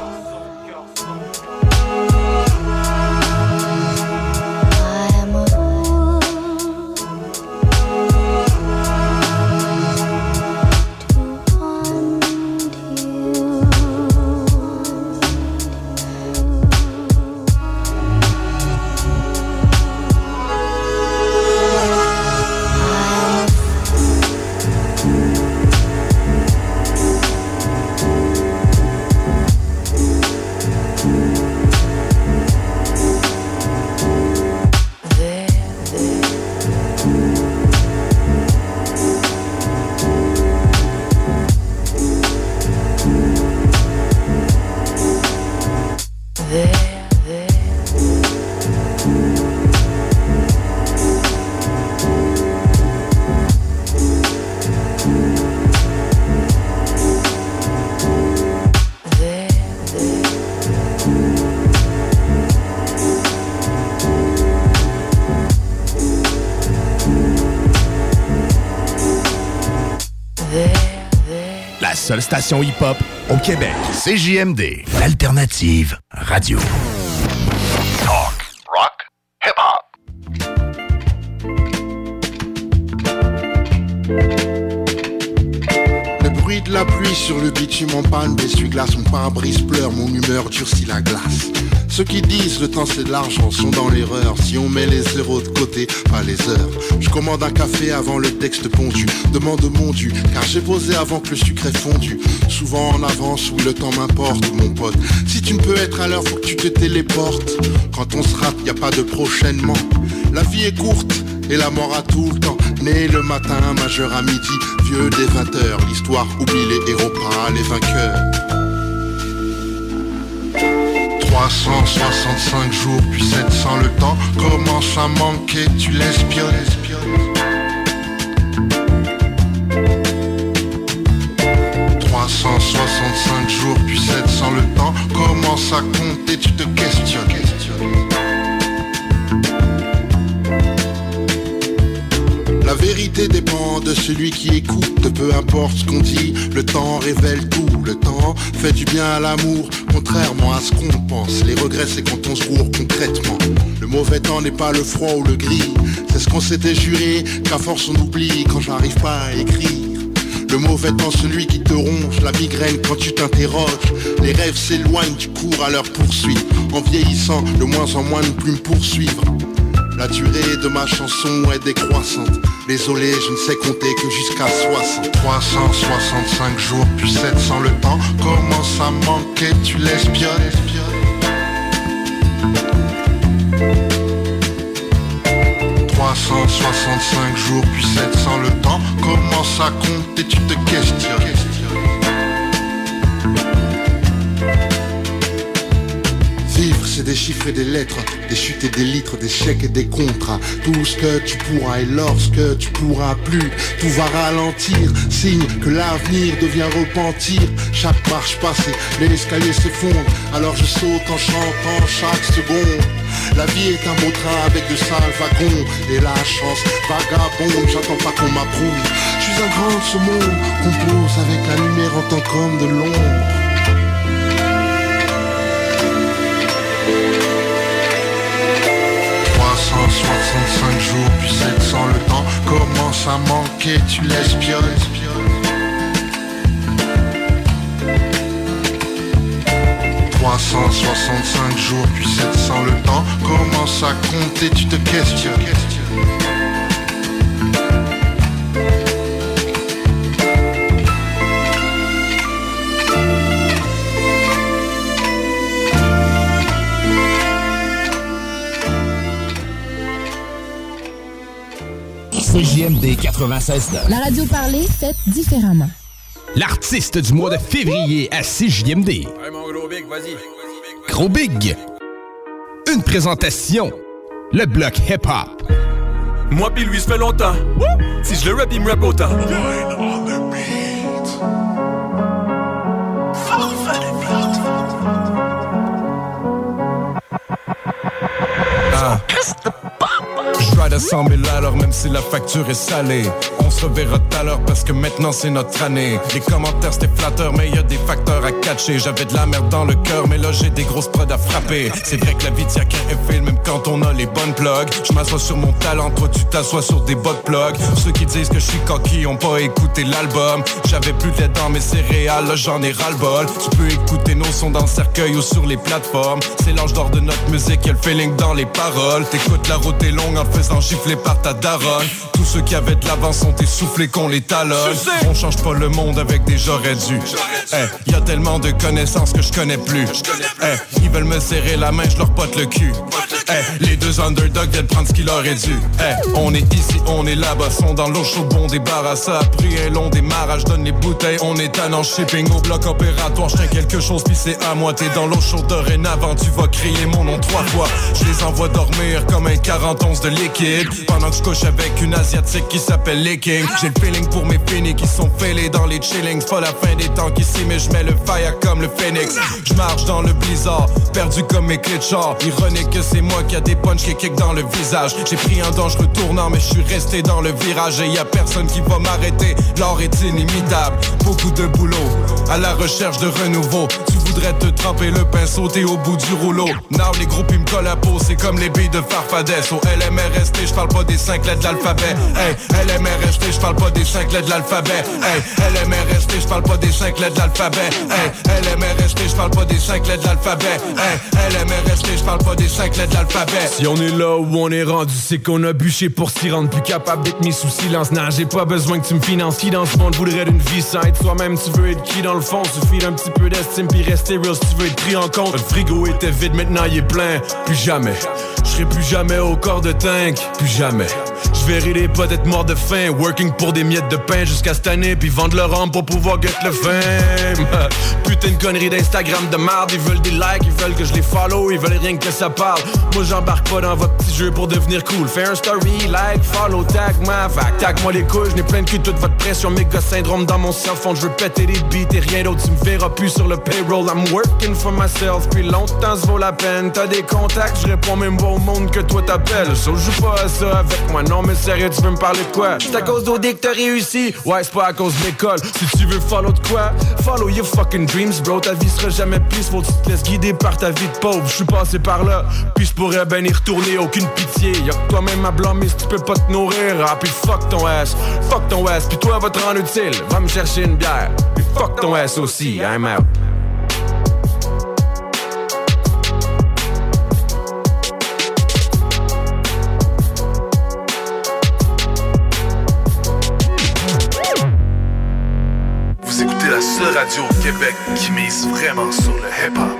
seule station hip-hop au Québec. C J M D, l'alternative radio. Talk, rock, hip-hop. Le bruit de la pluie sur le bitume en panne, d'essuie-glace, mon pare-brise pleure, mon humeur durcit la glace. Ceux qui disent le temps c'est de l'argent sont dans l'erreur. Si on met les zéros de côté, pas les heures. Je commande un café avant le texte pondu. Demande mon dû, car j'ai posé avant que le sucre ait fondu. Souvent en avance, oui le temps m'importe mon pote. Si tu ne peux être à l'heure, faut que tu te téléportes. Quand on se rate, y a pas de prochainement. La vie est courte et la mort a tout le temps. Né le matin, majeur à midi, vieux des vingt heures. L'histoire oublie les héros, pas les vainqueurs. trois cent soixante-cinq jours, puis sept cents le temps commence à manquer, tu l'espionnes. trois cent soixante-cinq jours, puis sept cents le temps commence à compter, tu te questionnes. La vérité dépend de celui qui écoute, peu importe ce qu'on dit, le temps révèle tout, le temps fait du bien à l'amour, contrairement à ce qu'on pense, les regrets c'est quand on se roule concrètement, le mauvais temps n'est pas le froid ou le gris, c'est ce qu'on s'était juré, qu'à force on oublie quand j'arrive pas à écrire. Le mauvais temps, celui qui te ronge, la migraine quand tu t'interroges. Les rêves s'éloignent, tu cours à leur poursuite. En vieillissant, de moins en moins ne plus me poursuivre. La durée de ma chanson est décroissante. Désolé, je ne sais compter que jusqu'à soixante. trois cent soixante-cinq jours, puis sept cents le temps commence à manquer, tu l'espionnes. trois cent soixante-cinq jours, puis sept cents le temps commence à compter, tu te questionnes. Vivre, c'est des chiffres et des lettres, des chutes et des litres, des chèques et des contrats. Tout ce que tu pourras et lorsque tu pourras plus, tout va ralentir, signe que l'avenir devient repentir. Chaque marche passée, l'escalier s'effondre, alors je saute en chantant chaque seconde. La vie est un beau train avec de sales wagons, et la chance vagabonde, j'attends pas qu'on m'approuve. Je suis un grand de ce monde, compose avec la lumière en tant qu'homme de l'ombre. trois cent soixante-cinq jours, puis sept cents le temps commence à manquer, tu l'espionnes. trois cent soixante-cinq jours, puis sept cents le temps commence à compter, tu te questionnes. C J M D quatre-vingt-seize neuf. La radio parlée, faite différemment. L'artiste du mois de février à C J M D. Ouais, mon gros big, vas-y. Gros Big. Une présentation. Le bloc hip-hop. Moi pis lui, ça fait longtemps. Si je le rap, il me rap autant. Ah. Je ride à cent mille à l'heure, même si la facture est salée. On se reverra tout à l'heure parce que maintenant c'est notre année. Les commentaires c'était flatteur, mais y a des facteurs à catcher. J'avais de la merde dans le cœur, mais là j'ai des grosses prods à frapper. C'est vrai que la vie tient qu'un effet, même quand on a les bonnes plugs. Je m'assois sur mon talent, toi tu t'assois sur des bot plugs. Ceux qui disent que je suis coquille ont pas écouté l'album. J'avais plus de lait dans mes céréales, là j'en ai ras-le-bol. Tu peux écouter nos sons dans le cercueil ou sur les plateformes. C'est l'ange d'or de notre musique, y'a le feeling dans les paroles. T'écoutes la route est longue en te faisant gifler par ta daronne. Tous ceux qui avaient de l'avance sont essoufflés qu'on les talonne. On change pas le monde avec des j'aurais dû. Hey, y a tellement de connaissances que je connais plus. Hey, ils veulent me serrer la main, je leur pote le cul. Hey, les deux underdogs viennent prendre ce qu'il leur est dû. Hey, on est ici, on est là-bas, sont dans l'eau chaude, bon débarras. Ça a pris un long démarrage, donne les bouteilles, on est à en shipping au bloc opératoire. Je tiens quelque chose puis c'est à moi. T'es dans l'eau chaude dorénavant, tu vas crier mon nom trois fois. Je les envoie dormir comme un quarante onze de l'équipe. kid. Pendant que je couche avec une asiatique qui s'appelle Licking. J'ai le feeling pour mes finis qui sont fêlés dans les chillings. C'est pas la fin des temps qu'ici, mais je mets le fire comme le phoenix. Je marche dans le blizzard, perdu comme mes clés de char. Ironique que c'est moi qui a des punchs qui kick dans le visage. J'ai pris un dangereux tournant, mais je suis resté dans le virage. Et y a personne qui va m'arrêter, l'or est inimitable. Beaucoup de boulot, à la recherche de renouveau. Tu voudrais te tremper le pain, sauter au bout du rouleau. Now les groupes ils me collent à peau, c'est comme les billes de Farfadès. Au L M R S T, j'parle pas des cinq lettres de l'alphabet. Hey, L M R S T, j'parle pas des cinq lettres de l'alphabet. Hey, L M R S T, j'parle pas des cinq lettres de l'alphabet. Hey, L M R S T, j'parle pas des cinq lettres de l'alphabet. Hey, L M R S T, j'parle pas des cinq lettres de l'alphabet. Si on est là où on est rendu, c'est qu'on a bûché pour s'y rendre. Plus capable d'être mis sous silence. Non, j'ai pas besoin que tu me finances. Qui dans ce monde voudrait d'une vie sans être soi-même? Tu veux être qui dans le fond? Suffit d'un petit peu d'estime puis rester real si tu veux être pris en compte. Le frigo était vide, maintenant il est plein. Plus jamais, je serai plus jamais au corps de tank. Plus jamais, je verrai les potes être morts de faim. Working pour des miettes de pain jusqu'à cette année, puis vendre leur âme pour pouvoir get le fame. Putain de connerie d'Instagram de marde. Ils veulent des likes, ils veulent que je les follow, ils veulent rien que ça parle. Moi j'embarque pas dans votre petit jeu pour devenir cool. Fais un story, like, follow, tag ma vac. Tag moi les couilles, j'n'ai plein de cul toute votre pression. Méga syndrome dans mon cellphone, je veux péter les beats et rien d'autre. Tu me verras plus sur le payroll. I'm working for myself, puis longtemps ça vaut la peine. T'as des contacts, je réponds même pas au monde que toi t'appelles. So je joue pas à ça avec moi, non mais sérieux tu veux me parler de quoi? C'est à cause d'O D que t'as réussi? Ouais c'est pas à cause de l'école. Si tu veux follow de quoi? Follow your fucking dreams bro. Ta vie sera jamais plus, faut que tu te laisses guider par ta vie de pauvre. Je suis passé par là, puis je pourrais ben y retourner, aucune pitié. Y'a que toi-même à blâmer si tu peux pas te nourrir. Ah puis fuck ton ass, fuck ton ass. Puis toi va te rendre utile, va me chercher une bière. Puis fuck ton ass aussi, I'm out. Vous écoutez la seule radio au Québec qui mise vraiment sur le hip-hop.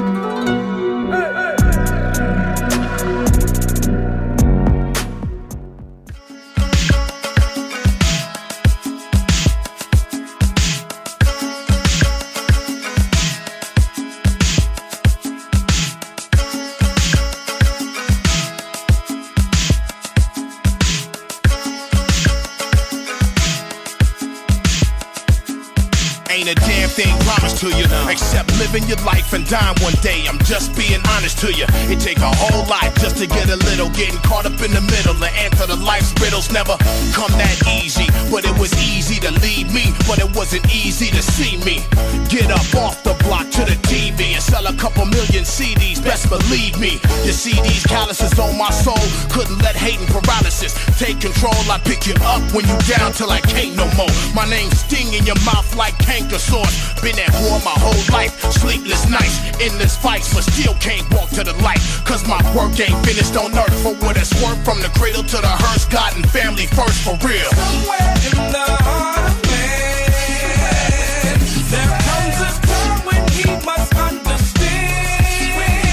Ain't a damn thing promised to you, except living your life and dying one day. I'm just being honest to you. It take a whole lot just to get a little. Getting caught up in the middle and answer the life's riddles never come that easy. But it was easy to leave me, but it wasn't easy to see me. Get up off the block to the T V and sell a couple million C Ds, best believe me. You see these calluses on my soul, couldn't let hate and paralysis take control. I pick you up when you down till I can't no more. My name's sting in your mouth like canker sores. Been at war my whole life, sleepless nights, endless fights, but still can't walk to the light. Cause my work ain't finished on earth. For what it's worth, from the cradle to the hearse, God and family first for real. Somewhere in the heart of man, there comes a time when he must understand.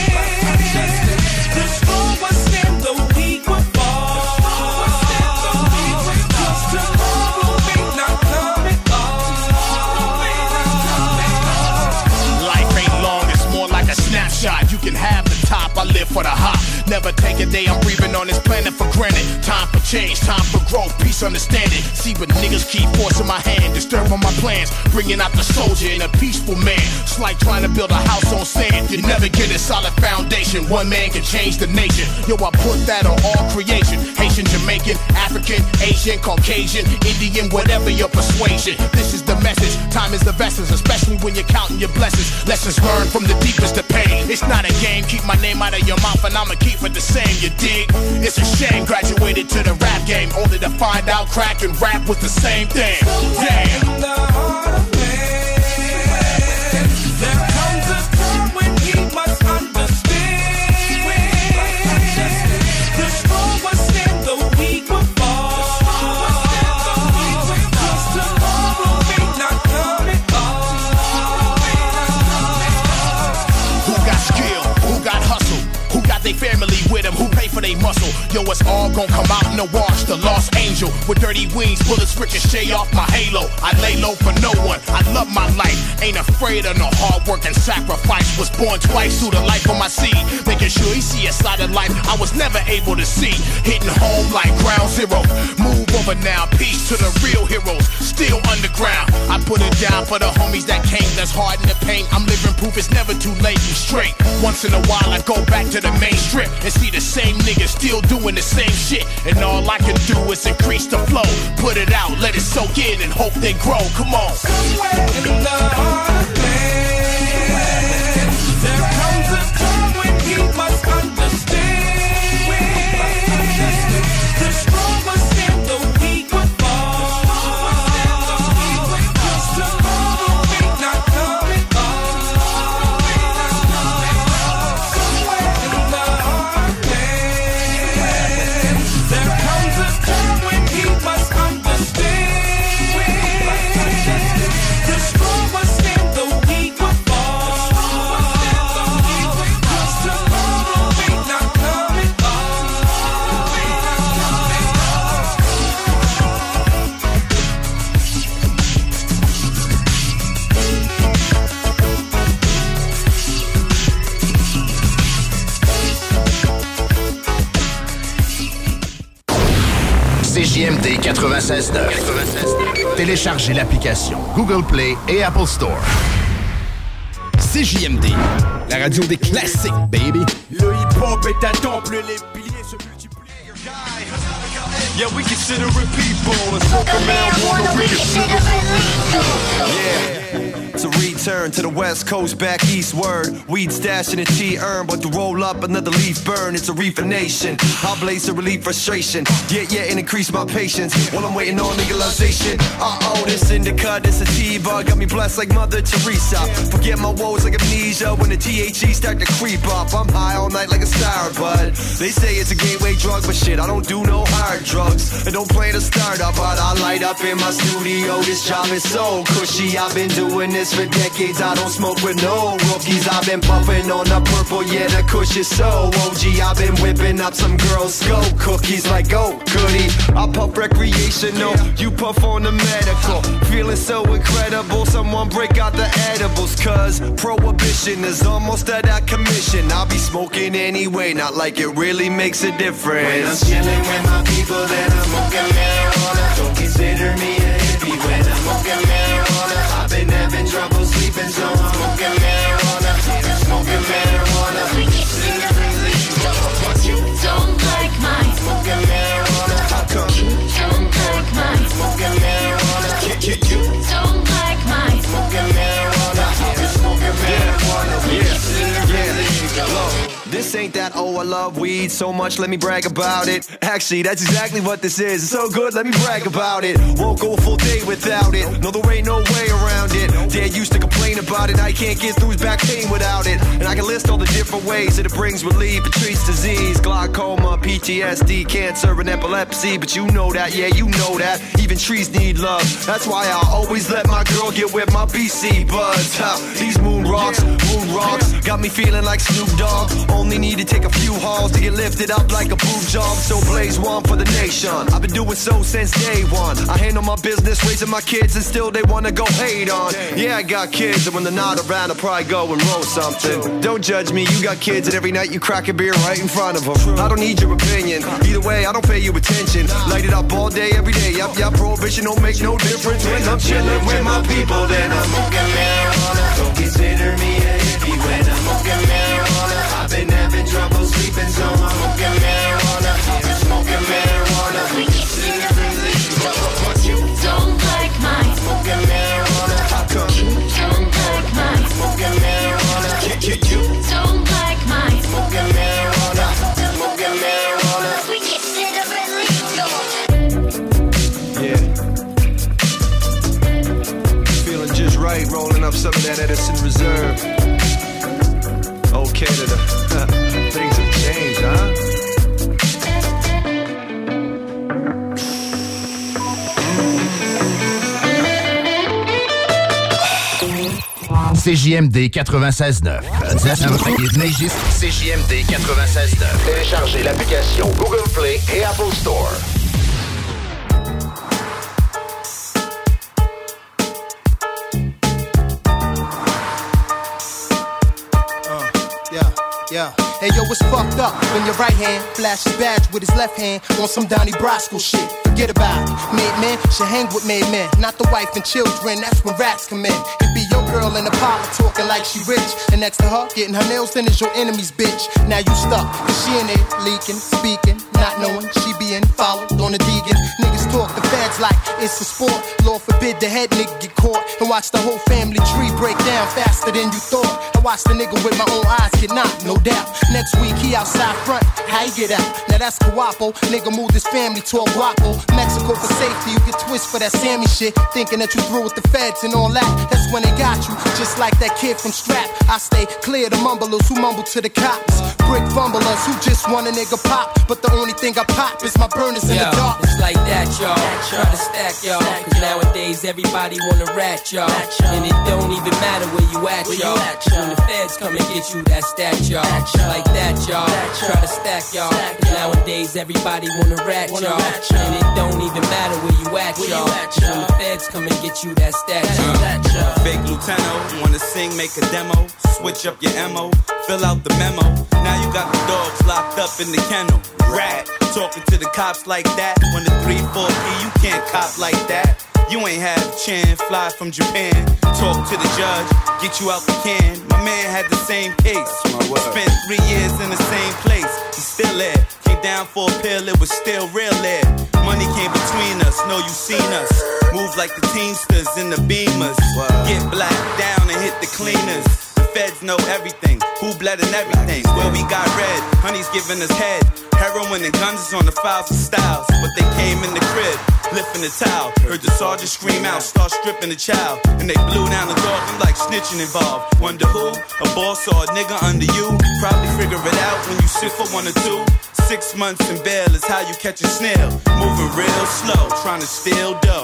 The strong will stand, the weak will fall. Cause tomorrow may not come at all. Life ain't long, it's more like a snapshot. You can have the top, I live for the hop. Never take a day I'm breathing on this planet for granted. Time for change, time for growth, peace, understanding. See but niggas keep forcing my hand, disturbing my plans, bringing out the soldier and a peaceful man. It's like trying to build a house on sand. You never get a solid foundation. One man can change the nation. Yo, I put that on all creation. Haitian, Jamaican, African, Asian, Caucasian, Indian, whatever your persuasion. This is the message. Time is the essence, especially when you're counting your blessings. Lessons learned from the deepest of pain. It's not a game. Keep my name out of your mouth and I'ma keep it the same, you dig? It's a shame, graduated to the rap game, only to find out crack and rap was the same thing. Damn. In the heart of man, there comes a time when he must understand. The strong will stand, the weak will fall. Cause tomorrow may not come at all. Who got skill? Who got hustle? Who got their family with them? Who pay for their muscle? Yo, a us all gon' come out in the wash. The lost angel with dirty wings, bullets ricochet off my halo. I lay low for no one, I love my life. Ain't afraid of no hard work and sacrifice. Was born twice through the life of my seed, making sure he see a side of life I was never able to see. Hitting home like ground zero. Move over now, peace to the real heroes, still underground. I put it down for the homies that came, that's hard in the pain. I'm living proof it's never too late and straight. Once in a while I go back to the main strip and see the same niggas still doing the same shit. And all I can do is increase the flow. Put it out, let it soak in and hope they grow. Come on. Somewhere in the heartland, there comes a time when you must understand. The strong must stand, the weak will fall. Cause tomorrow may not come at all. Somewhere in the heartland, there comes a time when you must understand. The strong must stand, the weak will fall. Cause tomorrow may not come at C J M D quatre-vingt-seize neuf. Téléchargez l'application Google Play et Apple Store. C J M D, la radio des classiques, baby. Le hip-hop est un temple, les piliers se multiplient. Yeah, we consider it people. Let's smoke a marijuana, we consider it legal. Yeah, it's a return to the West Coast, back eastward. Weed stash in a tea urn, but to roll up another leaf burn. It's a reefer nation. I'll blaze to relieve frustration. Yeah, yeah, and increase my patience while I'm waiting on legalization. Uh-oh, this indica, this sativa got me blessed like Mother Teresa. Forget my woes like amnesia when the T H C start to creep up. I'm high all night like a star, bud. They say it's a gateway drug, but shit, I don't do no hard drugs. I don't plan to start up, but I light up in my studio. This job is so cushy. I've been doing this for decades. I don't smoke with no rookies. I've been puffing on the purple, yeah, the kush is so O G. I've been whipping up some girls' skull cookies like, oh, goody. I puff recreational, you puff on the medical. Feeling so incredible, someone break out the edibles. Cause prohibition is almost at that commission. I'll be smoking anyway, not like it really makes a difference. When I'm chilling with my people, then I'm smoking marijuana. Don't consider me a hippie when I'm smoking marijuana. I've been having trouble sleeping, so I'm smoking marijuana. Smoking marijuana. We consider it legal, but you don't like mine. Smoking marijuana. How come? You don't like mine. Smoking marijuana. You, you, you don't like mine. Smoking marijuana. Smoking marijuana. We consider it legal. This ain't that, oh, I love weed so much, let me brag about it. Actually, that's exactly what this is. It's so good, let me brag about it. Won't go a full day without it. No, there ain't no way around it. Dad used to complain about it. I can't get through his back pain without it. And I can list all the different ways that it brings relief. It treats disease, glaucoma, P T S D, cancer, and epilepsy. But you know that, yeah, you know that. Even trees need love. That's why I always let my girl get with my B C buds. Ha, these moon rocks, moon rocks, got me feeling like Snoop Dogg. Only need to take a few hauls to get lifted up like a boob job. So blaze one for the nation. I've been doing so since day one. I handle my business, raising my kids, and still they wanna go hate on. Yeah, I got kids, and when they're not around, I'll probably go and roll something. Don't judge me, you got kids, and every night you crack a beer right in front of them. I don't need your opinion. Either way, I don't pay you attention. Light it up all day, every day. Yup, yup, prohibition don't make no difference when I'm chilling with my people. Then I'm smoking marijuana. Don't consider me a hippie when I'm smoking marijuana. I've been having trouble sleeping, so I'm smoking marijuana. Smoking marijuana. We consider it legal, but you don't like mine. Smoking marijuana. How come? You don't like mine. Smoking marijuana. You, you, you don't like mine. Smoking marijuana. Smoking marijuana. We consider it legal. Yeah. Feeling just right, rolling up some of that Edison Reserve. Oh, Canada, things have changed, huh? C C J M D quatre-vingt-seize neuf. C J M D quatre-vingt-seize neuf. Téléchargez l'application Google Play et Apple Store. Yeah. Hey yo, it's fucked up when your right hand flashes badge with his left hand on some Donnie Brasco shit. Forget about it. Made men should hang with made men, not the wife and children. That's when rats come in. It be your girl in the parlor talking like she rich, and next to her getting her nails done is your enemy's bitch. Now you stuck, cause she in there leaking, speaking, not knowing she being followed on the deegan. Niggas talk the feds like it's a sport. Lord forbid the head nigga get caught and watch the whole family tree break down faster than you thought. I watched the nigga with my own eyes get knocked, no doubt. Next week he outside front, how he get out? Now that's Guapo, nigga moved his family to a Guapo. Mexico for safety, you get twist for that Sammy shit. Thinking that you through with the feds and all that, that's when they got you. Just like that kid from Strap, I stay clear the mumblers who mumble to the cops. Brick fumblers who just want a nigga pop, but the only thing I pop is my burners in Yo, the dark. It's like that, y'all. Try to stack, y'all. Cause nowadays everybody wanna rat, y'all. And it don't even matter where you at, y'all. When the feds come and get you, that stat, y'all. Like that, y'all. Try to stack, y'all. Cause nowadays everybody wanna rat, y'all. And it don't even matter where you at, y'all. When the feds come and get you, that stat, y'all. Fake Lieutenant, wanna sing, make a demo. Switch up your M O, fill out the memo. Now you got the dogs locked up in the kennel. Rat, talking to the cops like that. When the three four key, you can't cop like that. You ain't have chin, fly from Japan. Talk to the judge, get you out the can. My man had the same case. Spent three years in the same place. He's still there. Came down for a pill, it was still real there. Money came between us, know you seen us. Move like the Teamsters in the Beamers. Get blacked down and hit the cleaners. Feds know everything, who bled and everything. Where we got red, honey's giving us head. Heroin and guns is on the files and styles. But they came in the crib, lifting the towel. Heard the sergeant scream out, start stripping the child. And they blew down the door, I'm like snitching involved. Wonder who? A boss or a nigga under you? Probably figure it out when you sit for one or two. Six months in bail is how you catch a snail. Moving real slow, trying to steal dough.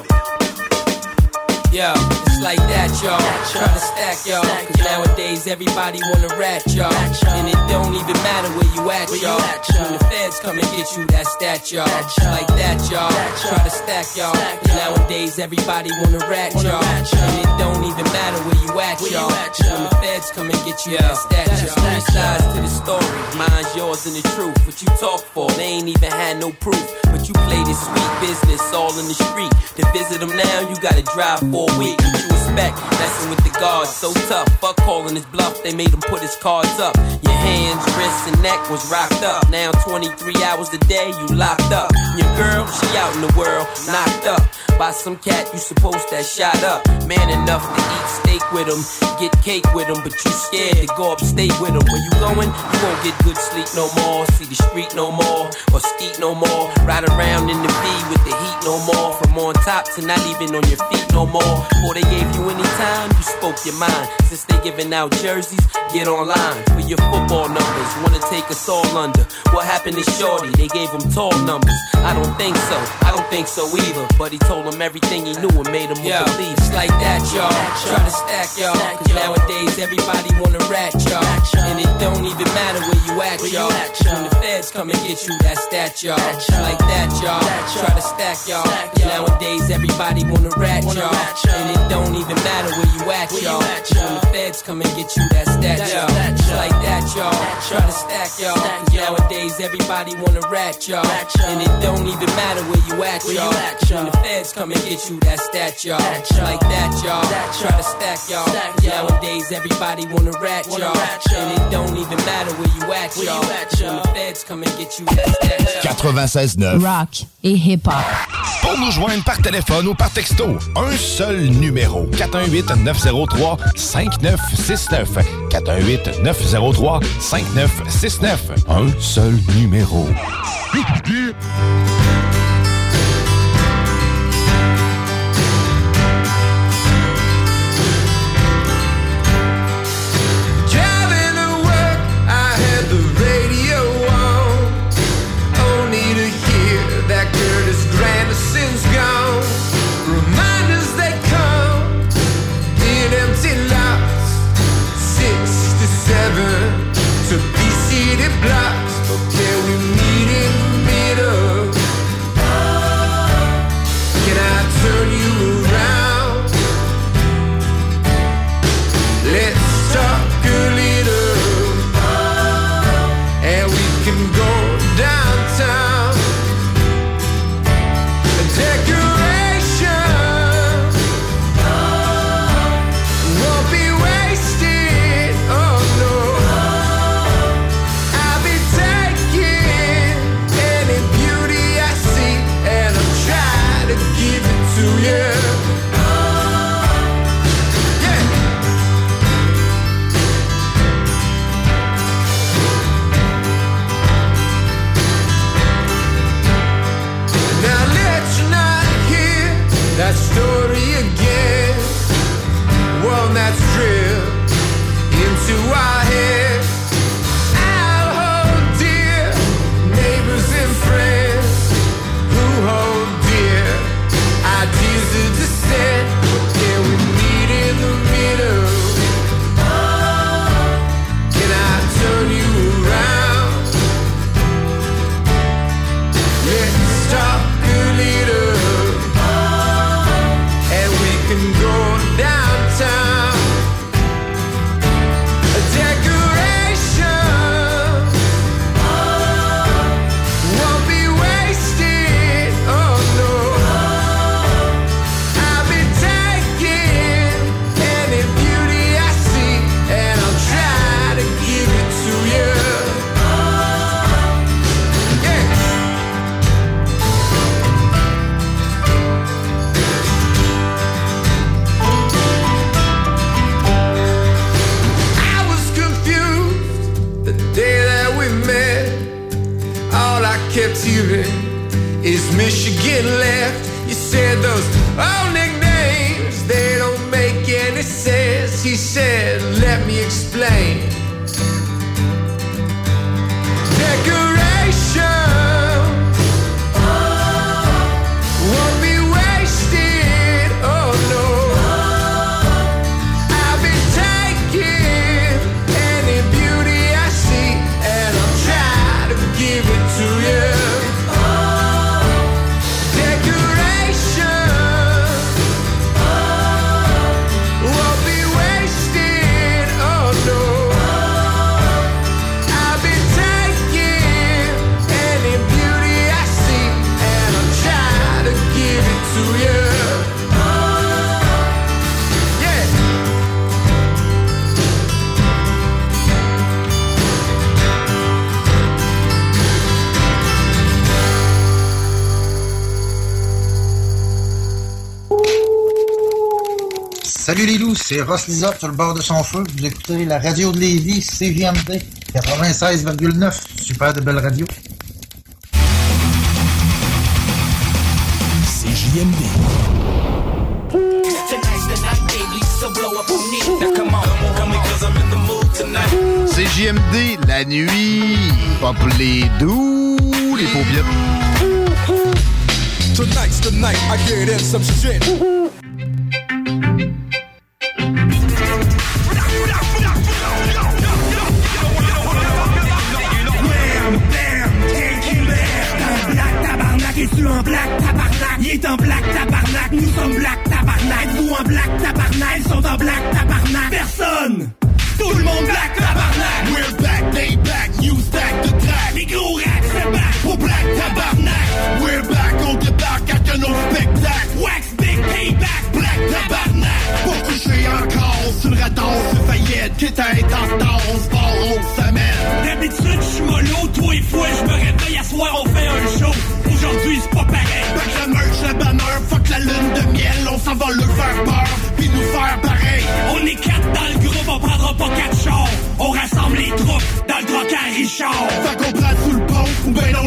Yo, it's like that, y'all. Try to stack, y'all. Cause nowadays everybody wanna rat, y'all. And it don't even matter where you at, y'all. When the feds come and get you, that stat, y'all. Like that, y'all. Try to stack, y'all. Cause nowadays everybody wanna rat, y'all. And it don't even matter where you at, y'all. When the feds come and get you, that stat, y'all. Three sides to the story, mine's yours and the truth. What you talk for, they ain't even had no proof. But you play this sweet business all in the street. To visit them now, you gotta drive for a week. What you expect, messing with the guards, so tough. Fuck calling his bluff, they made him put his cards up. Your hands, wrists, and neck was rocked up. Now twenty-three hours a day, you locked up. Your girl, she out in the world, knocked up by some cat you supposed to have shot up. Man enough to eat steak with him, get cake with him, but you scared to go upstate with him. Where you going? You won't get good sleep no more, see the street no more, or skeet no more. Ride around in the V with the heat no more. From on top to not even on your feet no more. Before they gave you any time, you spoke your mind. Since they giving out jerseys, get online for your football numbers. Wanna take us all under. What happened to Shorty? They gave him tall numbers. I don't think so, I don't think so either. But he told him everything he knew and made him Yo, believe. it's like that, y'all. Try to stack, y'all. Cause nowadays everybody wanna rat, y'all. And it don't even matter where you at, y'all. When the feds come and get you, that stat, y'all. Like that, y'all. Try to stack, y'all. Nowadays everybody wanna rat, y'all. And it don't even matter where you at, y'all. When the feds come and get you, that stat, y'all. Like that, y'all. Try to stack, y'all. Cause nowadays everybody wanna rat, y'all. And it don't even matter where you at, y'all. When the feds come and get you, that stat, y'all. Like that, y'all. Try to stack, y'all. Nowadays everybody wanna rat, y'all. And it don't even matter where you at, y'all. When the feds come and get you, that stat, y'all. quatre-vingt-seize neuf. Rock et hip-hop. Pour nous joindre par téléphone ou par texto, un seul numéro. quatre un huit neuf zéro trois cinq neuf six neuf. quatre un huit neuf zéro trois cinq neuf six neuf. Un seul numéro. Driving to work, I had the radio on, only to hear that Curtis Granderson's gone. Reminders they come in empty lots. that story again. One that's drilled into our head. I'll hold dear neighbors and friends who hold dear ideas of dissent. Can we meet in the middle? Can I turn you around? Let's talk a little, and we can go downtown. A decoration won't be wasted. Oh no, I'll be taking any beauty I see, and I'll try to give it to you. Yeah. I was confused the day that we met. All I kept hearing is Michigan left. You said those old nicknames, they don't make any sense. He said, let me explain. Decorations won't be wasted. Oh no, I'll be taking any beauty I see, and I'll try to give it to you. Decorations won't be wasted. Oh no, I'll be taking any beauty I see, and I'll try to give it to you. Yeah. Salut les loups, c'est Ross Lizotte sur le bord de son feu. Vous écoutez la radio de Lévis, C J M D quatre-vingt-seize virgule neuf. Super de belle radio. C J M D. C J M D, la nuit. Pop les doux, les paupiètes. Tonight's the night I get in some shit. Es-tu en black tabarnak? Il est en black tabarnak, nous sommes black tabarnak. Vous en black tabarnak, ils sont en black tabarnak. Personne! Tout le monde black tabarnak! We're back, they back, news back to track. Les gros racks, c'est back pour black tabarnak. We're back, on débarque avec un autre spectacle. Wax big payback, black tabarnak. Pour coucher encore sur le radar, c'est faillite. Quitte à être en retard, on se barre en semaine. D'habitude, je suis mollo, toi et fois, je me réveille à soir, on fait un show. Aujourd'hui, c'est pas pareil. Back la merch, le bonheur, fuck la lune de miel. On s'en va leur faire peur, puis nous faire pareil. On est quatre dans le groupe, on prendra pas quatre chars. On rassemble les troupes dans le troc à Richard. Fait qu'on prend sous le pont, ou ben on